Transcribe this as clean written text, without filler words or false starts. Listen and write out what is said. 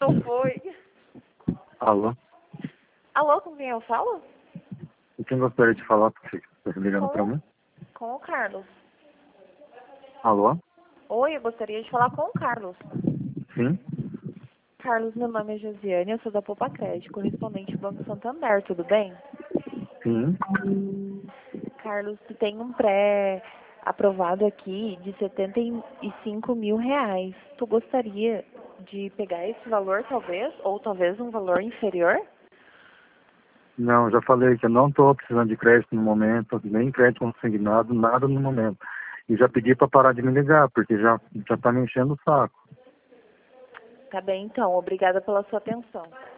Não foi. Alô? Alô, com quem eu falo? E quem gostaria de falar, porque você está ligando para mim? Com o Carlos. Alô? Oi, eu gostaria de falar com o Carlos. Sim? Carlos, meu nome é Josiane, eu sou da Poupa Crédito, correspondente do Banco Santander, tudo bem? Sim? Carlos, tu tem um pré-aprovado aqui de R$ 75.000. Tu gostaria de pegar esse valor, talvez? Ou talvez um valor inferior? Não, já falei que eu não estou precisando de crédito no momento, nem crédito consignado, nada no momento. E já pedi para parar de me ligar, porque já está me enchendo o saco. Tá bem, então. Obrigada pela sua atenção.